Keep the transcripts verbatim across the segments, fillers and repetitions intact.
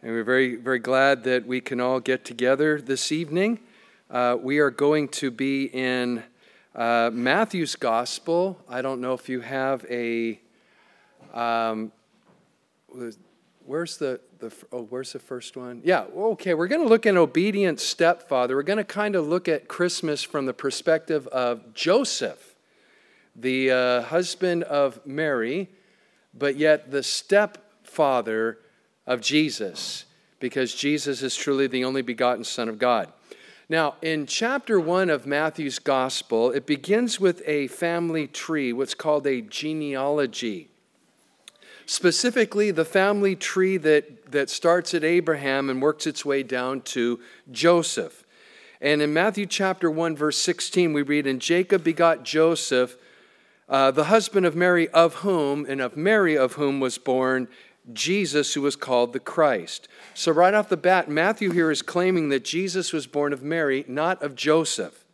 And we're very, very glad that we can all get together this evening. Uh, we are going to be in uh, Matthew's Gospel. I don't know if you have a, um, where's the, the, oh, where's the first one? Yeah, okay, we're going to look at obedient stepfather. We're going to kind of look at Christmas from the perspective of Joseph, the uh, husband of Mary, but yet the stepfather of Jesus, because Jesus is truly the only begotten Son of God. Now, in chapter one of Matthew's Gospel, it begins with a family tree, what's called a genealogy. Specifically, the family tree that, that starts at Abraham and works its way down to Joseph. And in Matthew chapter one, verse sixteen, we read, "And Jacob begot Joseph, uh, the husband of Mary, of whom, and of Mary of whom was born Jesus, who was called the Christ." So right off the bat, Matthew here is claiming that Jesus was born of Mary, not of Joseph.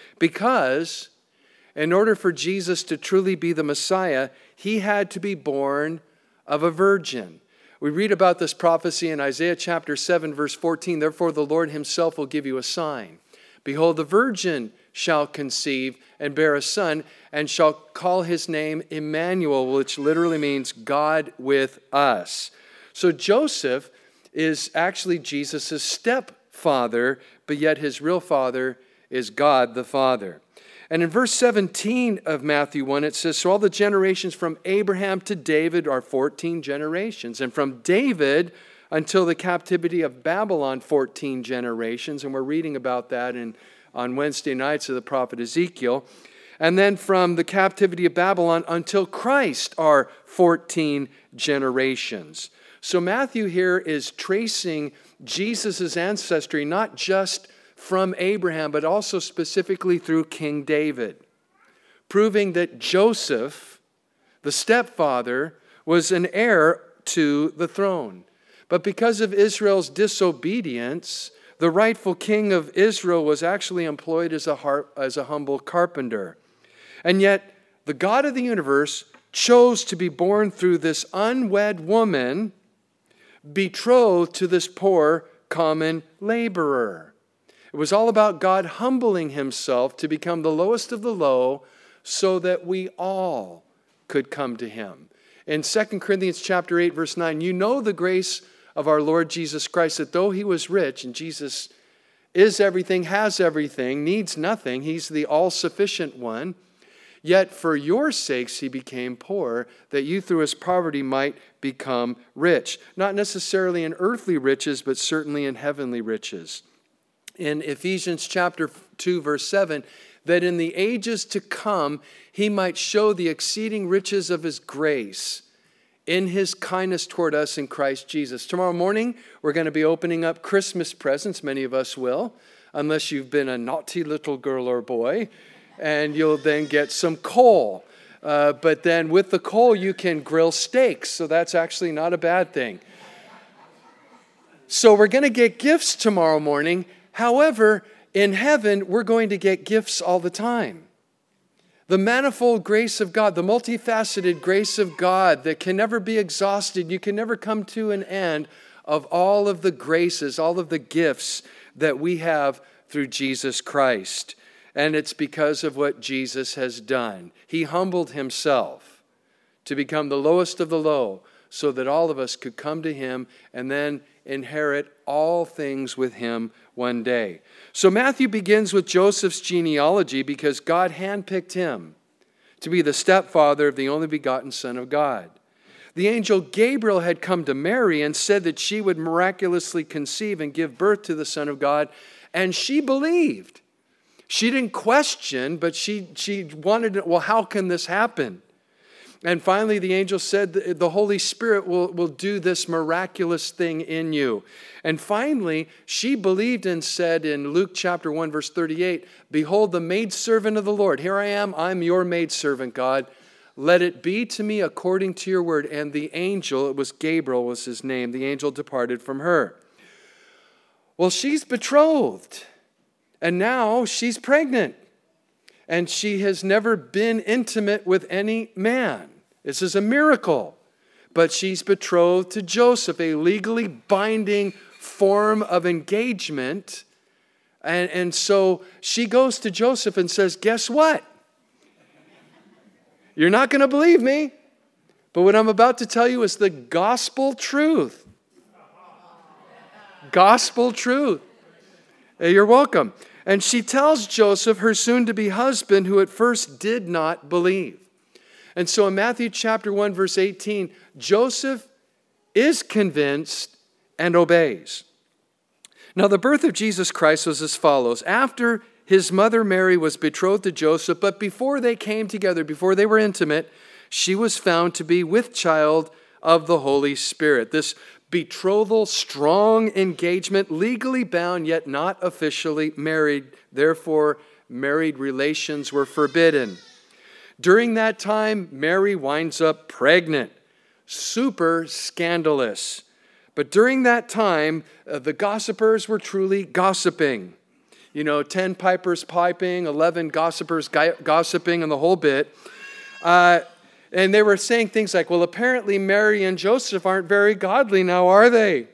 Because in order for Jesus to truly be the Messiah, he had to be born of a virgin. We read about this prophecy in Isaiah chapter seven, verse fourteen. "Therefore the Lord himself will give you a sign. Behold, the virgin shall conceive and bear a son, and shall call his name Emmanuel," which literally means God with us. So Joseph is actually Jesus' stepfather, but yet his real father is God the Father. And in verse seventeen of Matthew one, it says, "So all the generations from Abraham to David are fourteen generations, and from David until the captivity of Babylon, fourteen generations." And we're reading about that in on Wednesday nights of the prophet Ezekiel. And then from the captivity of Babylon until Christ are fourteen generations. So Matthew here is tracing Jesus' ancestry not just from Abraham, but also specifically through King David, proving that Joseph, the stepfather, was an heir to the throne. But because of Israel's disobedience, the rightful king of Israel was actually employed as a, har- as a humble carpenter. And yet, the God of the universe chose to be born through this unwed woman, betrothed to this poor common laborer. It was all about God humbling himself to become the lowest of the low so that we all could come to him. In Second Corinthians chapter eight, verse nine, "You know the grace of our Lord Jesus Christ, that though he was rich," and Jesus is everything, has everything, needs nothing, he's the all-sufficient one, "yet for your sakes he became poor, that you through his poverty might become rich." Not necessarily in earthly riches, but certainly in heavenly riches. In Ephesians chapter two, verse seven, "that in the ages to come he might show the exceeding riches of his grace in his kindness toward us in Christ Jesus." Tomorrow morning, we're going to be opening up Christmas presents. Many of us will, unless you've been a naughty little girl or boy, and you'll then get some coal. Uh, but then with the coal, you can grill steaks, so that's actually not a bad thing. So we're going to get gifts tomorrow morning. However, in heaven, we're going to get gifts all the time. The manifold grace of God, the multifaceted grace of God that can never be exhausted. You can never come to an end of all of the graces, all of the gifts that we have through Jesus Christ. And it's because of what Jesus has done. He humbled himself to become the lowest of the low so that all of us could come to him and then inherit all things with him one day. So Matthew begins with Joseph's genealogy because God handpicked him to be the stepfather of the only begotten Son of God. The angel Gabriel had come to Mary and said that she would miraculously conceive and give birth to the Son of God, and she believed. She didn't question, but she, she wanted to, well, how can this happen? And finally, the angel said, the Holy Spirit will, will do this miraculous thing in you. And finally, she believed and said in Luke chapter one, verse thirty-eight, "Behold, the maidservant of the Lord. Here I am, I'm your maidservant, God. Let it be to me according to your word." And the angel, it was Gabriel was his name, the angel departed from her. Well, she's betrothed. And now she's pregnant. And she has never been intimate with any man. This is a miracle. but she's betrothed to Joseph, a legally binding form of engagement. And, and so she goes to Joseph and says, guess what? You're not going to believe me, but what I'm about to tell you is the gospel truth. Gospel truth. You're welcome. And she tells Joseph, her soon-to-be husband, who at first did not believe. And so in Matthew chapter one, verse eighteen, Joseph is convinced and obeys. Now, the birth of Jesus Christ was as follows. After his mother Mary was betrothed to Joseph, but before they came together, before they were intimate, she was found to be with child of the Holy Spirit. This betrothal, strong engagement, legally bound, yet not officially married. Therefore, married relations were forbidden. During that time, Mary winds up pregnant. Super scandalous. But during that time, uh, the gossipers were truly gossiping. You know, ten pipers piping, eleven gossipers gossiping, and the whole bit. Uh, and they were saying things like, well, apparently Mary and Joseph aren't very godly now, are they?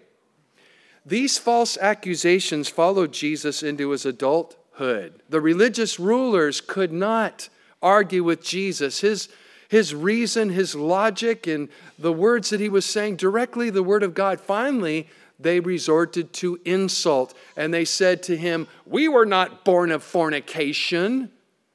These false accusations followed Jesus into his adulthood. The religious rulers could not argue with Jesus. His, his reason, his logic, and the words that he was saying, directly the word of God, finally, they resorted to insult. And they said to him, we were not born of fornication.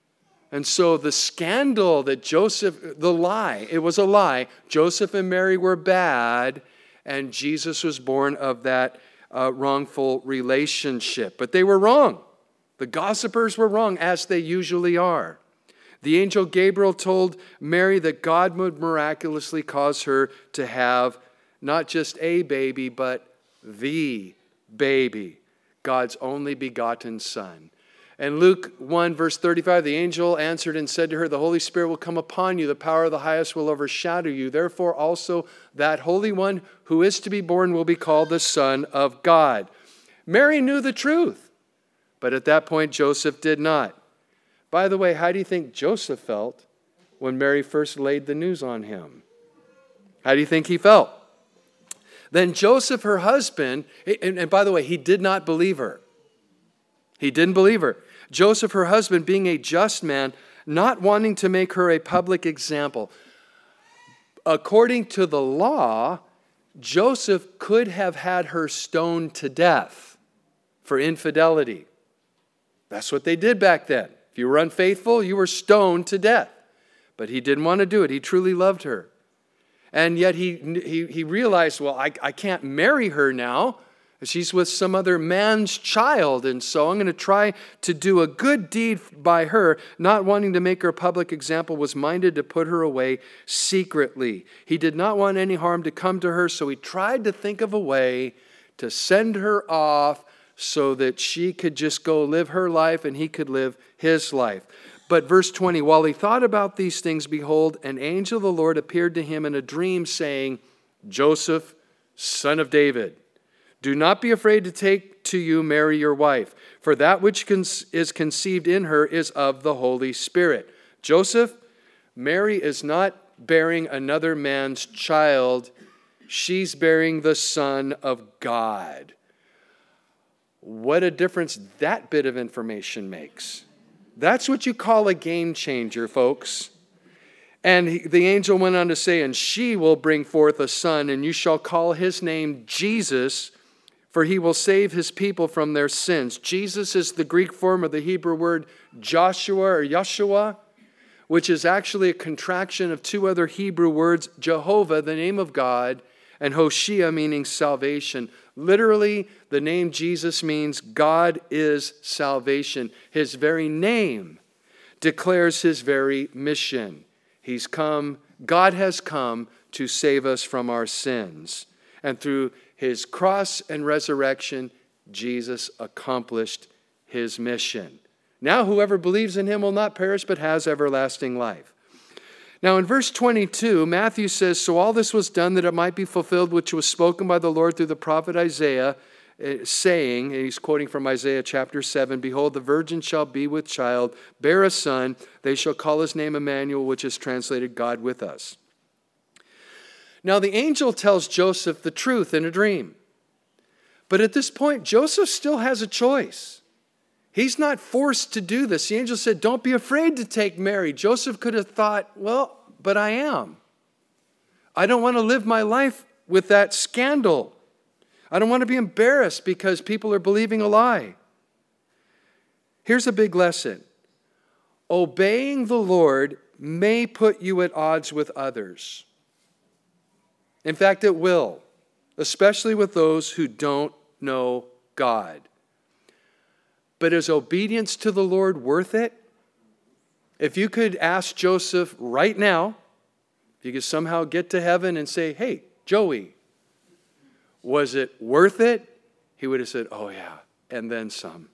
And so the scandal that Joseph, the lie, it was a lie. Joseph and Mary were bad, and Jesus was born of that uh, wrongful relationship. But they were wrong. The gossipers were wrong, as they usually are. The angel Gabriel told Mary that God would miraculously cause her to have not just a baby, but the baby, God's only begotten Son. And Luke one, verse thirty-five, the angel answered and said to her, the Holy Spirit will come upon you, the power of the highest will overshadow you. Therefore also that Holy One who is to be born will be called the Son of God. Mary knew the truth, but at that point Joseph did not. By the way, how do you think Joseph felt when Mary first laid the news on him? How do you think he felt? Then Joseph, her husband, and, and by the way, he did not believe her. He didn't believe her. Joseph, her husband, being a just man, not wanting to make her a public example. According to the law, Joseph could have had her stoned to death for infidelity. That's what they did back then. If you were unfaithful, you were stoned to death. But he didn't want to do it. He truly loved her. And yet he, he, he realized, well, I, I can't marry her now. She's with some other man's child, and so I'm going to try to do a good deed by her. Not wanting to make her a public example, was minded to put her away secretly. He did not want any harm to come to her, so he tried to think of a way to send her off so that she could just go live her life and he could live his life. But verse twenty, while he thought about these things, behold, an angel of the Lord appeared to him in a dream, saying, Joseph, son of David, do not be afraid to take to you Mary your wife, for that which is conceived in her is of the Holy Spirit. Joseph, Mary is not bearing another man's child. She's bearing the Son of God. What a difference that bit of information makes. That's what you call a game changer, folks. And he, the angel went on to say, and she will bring forth a son, and you shall call his name Jesus, for he will save his people from their sins. Jesus is the Greek form of the Hebrew word Joshua or Yeshua, which is actually a contraction of two other Hebrew words, Jehovah, the name of God, and Hoshea, meaning salvation. Literally, the name Jesus means God is salvation. His very name declares his very mission. He's come, God has come to save us from our sins. And through his cross and resurrection, Jesus accomplished his mission. Now whoever believes in him will not perish but has everlasting life. Now in verse twenty-two, Matthew says, so all this was done that it might be fulfilled which was spoken by the Lord through the prophet Isaiah, saying, and he's quoting from Isaiah chapter seven, behold, the virgin shall be with child, bear a son, they shall call his name Emmanuel, which is translated God with us. Now the angel tells Joseph the truth in a dream. But at this point, Joseph still has a choice. He's not forced to do this. The angel said, don't be afraid to take Mary. Joseph could have thought, well, but I am. I don't want to live my life with that scandal. I don't want to be embarrassed because people are believing a lie. Here's a big lesson. Obeying the Lord may put you at odds with others. In fact, it will, especially with those who don't know God. But is obedience to the Lord worth it? If you could ask Joseph right now, if you could somehow get to heaven and say, hey, Joey, was it worth it? He would have said, oh yeah, and then some.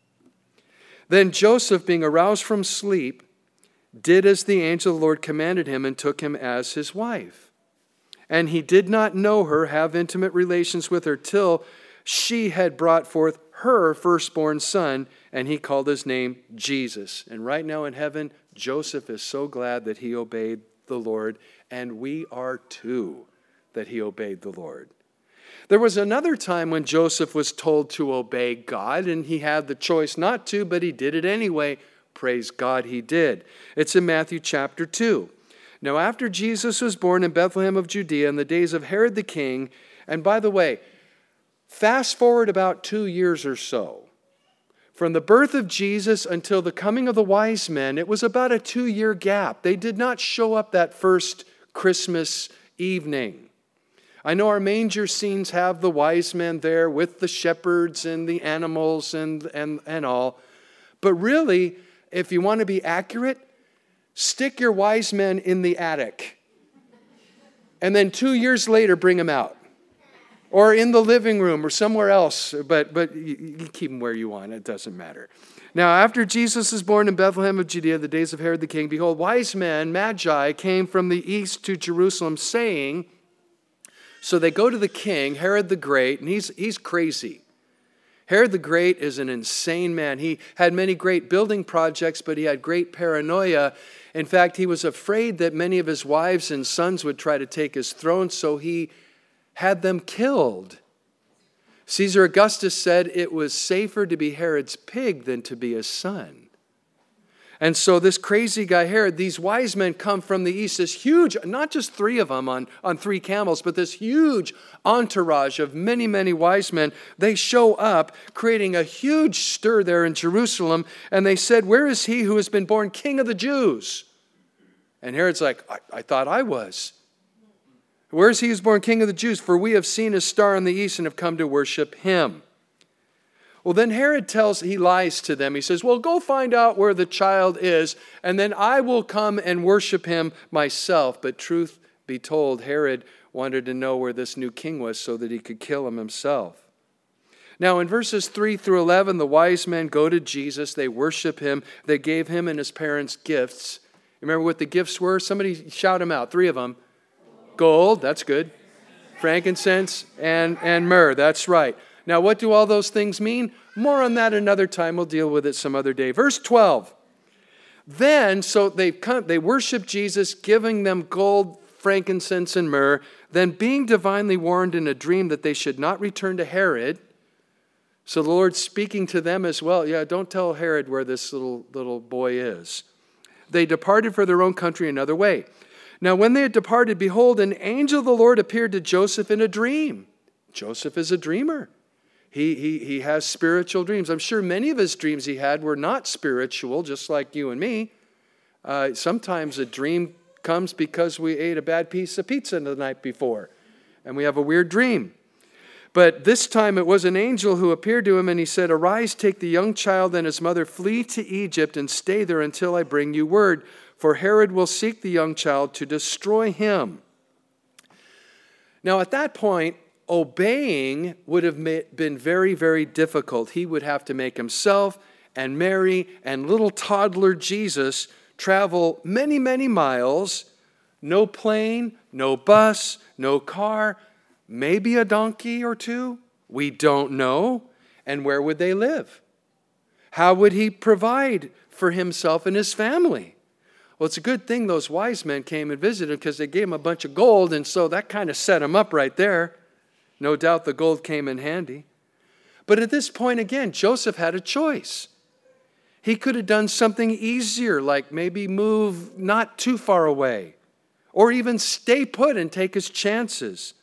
Then Joseph, being aroused from sleep, did as the angel of the Lord commanded him and took him as his wife. And he did not know her, have intimate relations with her, till she had brought forth her firstborn son, and he called his name Jesus. And right now in heaven, Joseph is so glad that he obeyed the Lord, and we are too, that he obeyed the Lord. There was another time when Joseph was told to obey God, and he had the choice not to, but he did it anyway. Praise God, he did. It's in Matthew chapter two. Now, after Jesus was born in Bethlehem of Judea in the days of Herod the king, and by the way, fast forward about two years or so, from the birth of Jesus until the coming of the wise men, it was about a two-year gap. They did not show up that first Christmas evening. I know our manger scenes have the wise men there with the shepherds and the animals and, and, and all. But really, if you want to be accurate, stick your wise men in the attic. And then two years later, bring them out. Or in the living room or somewhere else. But, but you, you keep them where you want. It doesn't matter. Now, after Jesus was born in Bethlehem of Judea, the days of Herod the king, behold, wise men, magi, came from the east to Jerusalem, saying... So they go to the king, Herod the Great, and he's, he's crazy. Herod the Great is an insane man. He had many great building projects, but he had great paranoia. In fact, he was afraid that many of his wives and sons would try to take his throne, so he had them killed. Caesar Augustus said it was safer to be Herod's pig than to be his son. And so this crazy guy Herod, these wise men come from the east, this huge, not just three of them on, on three camels, but this huge entourage of many, many wise men. They show up, creating a huge stir there in Jerusalem. And they said, where is he who has been born king of the Jews? And Herod's like, I, I thought I was. Where is he who is born king of the Jews? For we have seen his star in the east and have come to worship him. Well, then Herod tells, he lies to them. He says, well, go find out where the child is, and then I will come and worship him myself. But truth be told, Herod wanted to know where this new king was so that he could kill him himself. Now, in verses three through eleven, the wise men go to Jesus. They worship him. They gave him and his parents gifts. Remember what the gifts were? Somebody shout them out. Three of them. Gold, that's good. Frankincense and, and myrrh, that's right. Now, what do all those things mean? More on that another time. We'll deal with it some other day. Verse twelve. Then, so they come, they worship Jesus, giving them gold, frankincense, and myrrh. Then, being divinely warned in a dream that they should not return to Herod. So the Lord's speaking to them as well. Yeah, don't tell Herod where this little, little boy is. They departed for their own country another way. Now, when they had departed, behold, an angel of the Lord appeared to Joseph in a dream. Joseph is a dreamer. He, he, he has spiritual dreams. I'm sure many of his dreams he had were not spiritual, just like you and me. Uh, sometimes a dream comes because we ate a bad piece of pizza the night before, and we have a weird dream. But this time it was an angel who appeared to him, and he said, arise, take the young child and his mother, flee to Egypt, and stay there until I bring you word. For Herod will seek the young child to destroy him. Now at that point, obeying would have been very, very difficult. He would have to make himself and Mary and little toddler Jesus travel many, many miles. No plane, no bus, no car, maybe a donkey or two. We don't know. And where would they live? How would he provide for himself and his family? Well, it's a good thing those wise men came and visited because they gave him a bunch of gold, and so that kind of set him up right there. No doubt the gold came in handy. But at this point, again, Joseph had a choice. He could have done something easier, like maybe move not too far away, or even stay put and take his chances.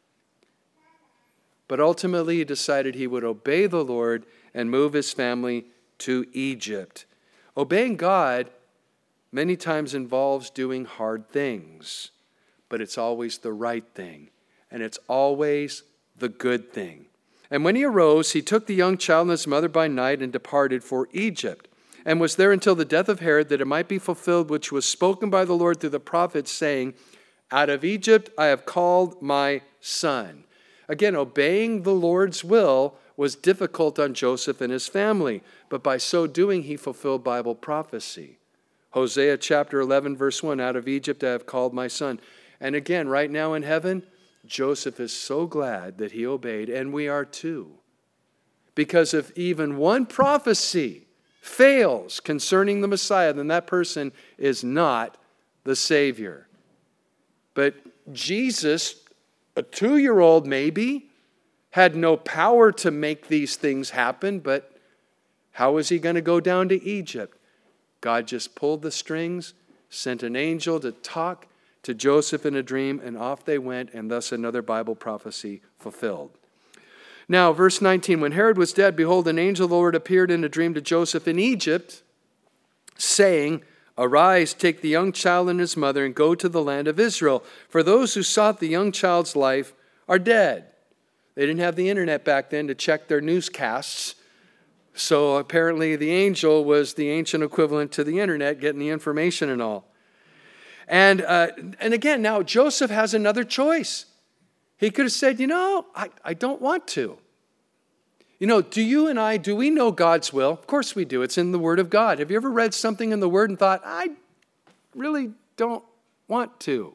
But ultimately, he decided he would obey the Lord and move his family to Egypt. Obeying God many times involves doing hard things, but it's always the right thing, and it's always the good thing. And when he arose, he took the young child and his mother by night and departed for Egypt, and was there until the death of Herod, that it might be fulfilled which was spoken by the Lord through the prophets, saying, out of Egypt I have called my son. Again, obeying the Lord's will was difficult on Joseph and his family, but by so doing he fulfilled Bible prophecy. Hosea chapter eleven, verse one, out of Egypt I have called my son. And again, right now in heaven, Joseph is so glad that he obeyed, and we are too. Because if even one prophecy fails concerning the Messiah, then that person is not the Savior. But Jesus, a two-year-old maybe, had no power to make these things happen, but how was he going to go down to Egypt? God just pulled the strings, sent an angel to talk to Joseph in a dream, and off they went, and thus another Bible prophecy fulfilled. Now, verse nineteen, when Herod was dead, behold, an angel of the Lord appeared in a dream to Joseph in Egypt, saying, arise, take the young child and his mother, and go to the land of Israel, for those who sought the young child's life are dead. They didn't have the internet back then to check their newscasts. So apparently the angel was the ancient equivalent to the internet, getting the information and all. And uh, and again, now Joseph has another choice. He could have said, you know, I, I don't want to. You know, do you and I, do we know God's will? Of course we do. It's in the Word of God. Have you ever read something in the Word and thought, I really don't want to?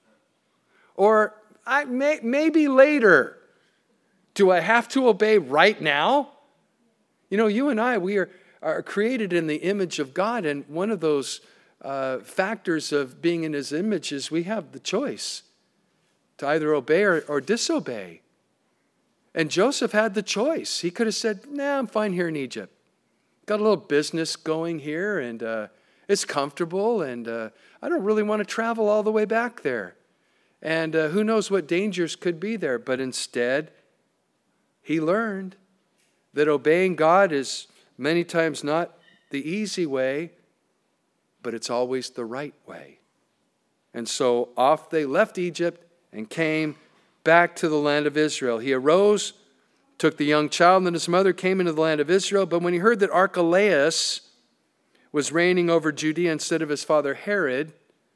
Or I may, maybe later. Do I have to obey right now? You know, you and I, we are, are created in the image of God, and one of those uh, factors of being in His image is we have the choice to either obey or, or disobey. And Joseph had the choice. He could have said, nah, I'm fine here in Egypt. Got a little business going here, and uh, it's comfortable, and uh, I don't really want to travel all the way back there. And uh, who knows what dangers could be there. But instead, he learned that obeying God is many times not the easy way, but it's always the right way. And so off they left Egypt and came back to the land of Israel. He arose, took the young child and his mother, came into the land of Israel. But when he heard that Archelaus was reigning over Judea instead of his father Herod,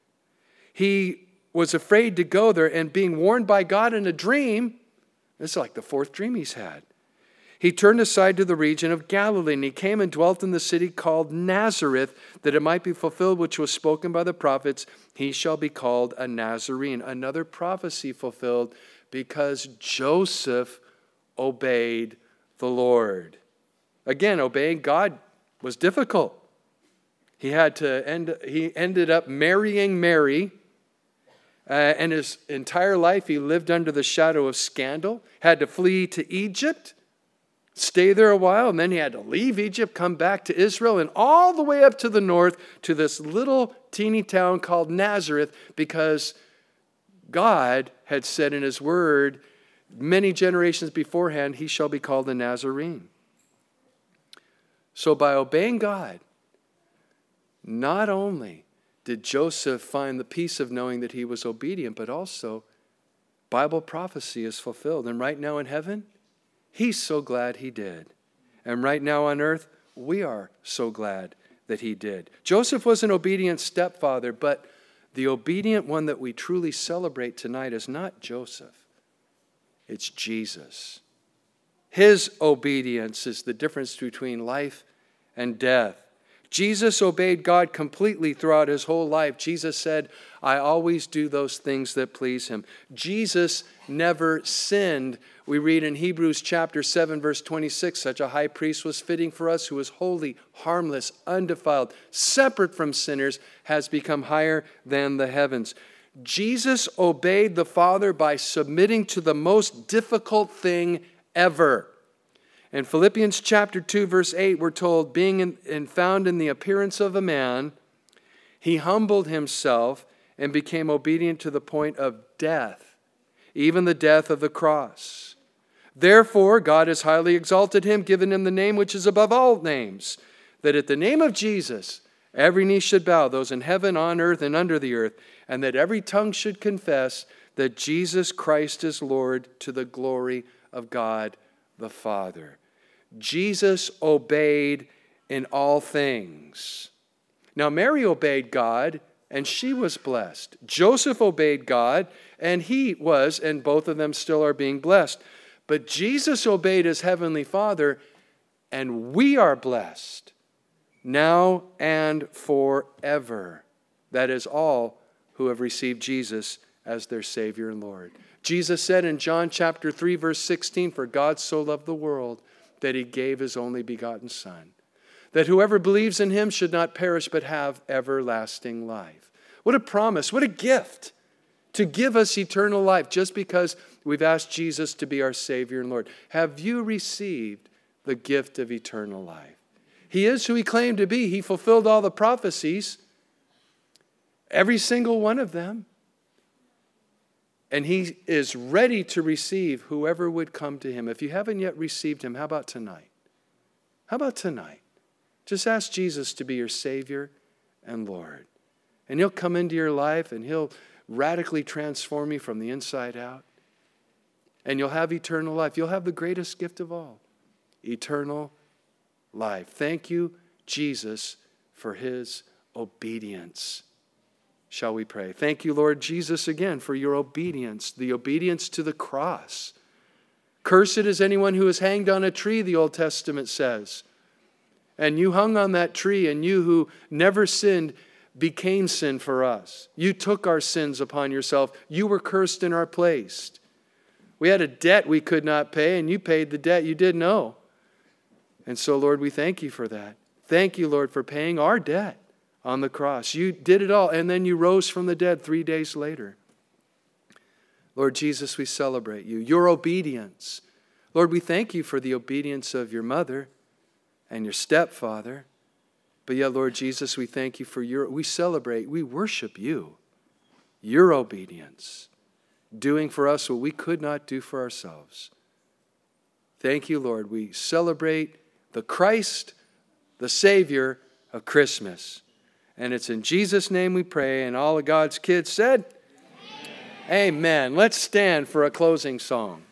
he was afraid to go there, and being warned by God in a dream, this is like the fourth dream he's had, he turned aside to the region of Galilee, and he came and dwelt in the city called Nazareth, that it might be fulfilled which was spoken by the prophets, he shall be called a Nazarene. Another prophecy fulfilled because Joseph obeyed the Lord. Again, obeying God was difficult. He had to end, he ended up marrying Mary, uh, and his entire life he lived under the shadow of scandal, had to flee to Egypt, stay there a while, and then he had to leave Egypt, come back to Israel, and all the way up to the north to this little teeny town called Nazareth, because God had said in His Word many generations beforehand, he shall be called a Nazarene. So by obeying God, not only did Joseph find the peace of knowing that he was obedient, but also Bible prophecy is fulfilled. And right now in heaven, he's so glad he did. And right now on earth, we are so glad that he did. Joseph was an obedient stepfather, but the obedient one that we truly celebrate tonight is not Joseph. It's Jesus. His obedience is the difference between life and death. Jesus obeyed God completely throughout his whole life. Jesus said, I always do those things that please him. Jesus never sinned. We read in Hebrews chapter seven, verse twenty-six, such a high priest was fitting for us, who was holy, harmless, undefiled, separate from sinners, has become higher than the heavens. Jesus obeyed the Father by submitting to the most difficult thing ever. In Philippians chapter two, verse eight, we're told, being in, and found in the appearance of a man, he humbled himself and became obedient to the point of death, even the death of the cross. Therefore, God has highly exalted him, given him the name which is above all names, that at the name of Jesus, every knee should bow, those in heaven, on earth, and under the earth, and that every tongue should confess that Jesus Christ is Lord, to the glory of God the Father. Jesus obeyed in all things. Now, Mary obeyed God, and she was blessed. Joseph obeyed God, and he was, and both of them still are being blessed. But Jesus obeyed his heavenly Father, and we are blessed now and forever. That is, all who have received Jesus as their Savior and Lord. Jesus said in John chapter three, verse sixteen, for God so loved the world that he gave his only begotten Son, that whoever believes in him should not perish but have everlasting life. What a promise, what a gift to give us eternal life just because we've asked Jesus to be our Savior and Lord. Have you received the gift of eternal life? He is who he claimed to be. He fulfilled all the prophecies, every single one of them. And he is ready to receive whoever would come to him. If you haven't yet received him, how about tonight? How about tonight? Just ask Jesus to be your Savior and Lord. And he'll come into your life and he'll radically transform you from the inside out. And you'll have eternal life. You'll have the greatest gift of all, eternal life. Thank you, Jesus, for his obedience. Shall we pray? Thank you, Lord Jesus, again for your obedience, the obedience to the cross. Cursed is anyone who is hanged on a tree, the Old Testament says. And you hung on that tree, and you who never sinned became sin for us. You took our sins upon yourself. You were cursed in our place. We had a debt we could not pay, and you paid the debt you didn't owe. And so, Lord, we thank you for that. Thank you, Lord, for paying our debt on the cross. You did it all, and then you rose from the dead three days later. Lord Jesus, we celebrate you, your obedience. Lord, we thank you for the obedience of your mother and your stepfather. But yet, Lord Jesus, we thank you for your, we celebrate, we worship you, your obedience, doing for us what we could not do for ourselves. Thank you, Lord. We celebrate the Christ, the Savior of Christmas. And it's in Jesus' name we pray, and all of God's kids said, Amen. Amen. Let's stand for a closing song.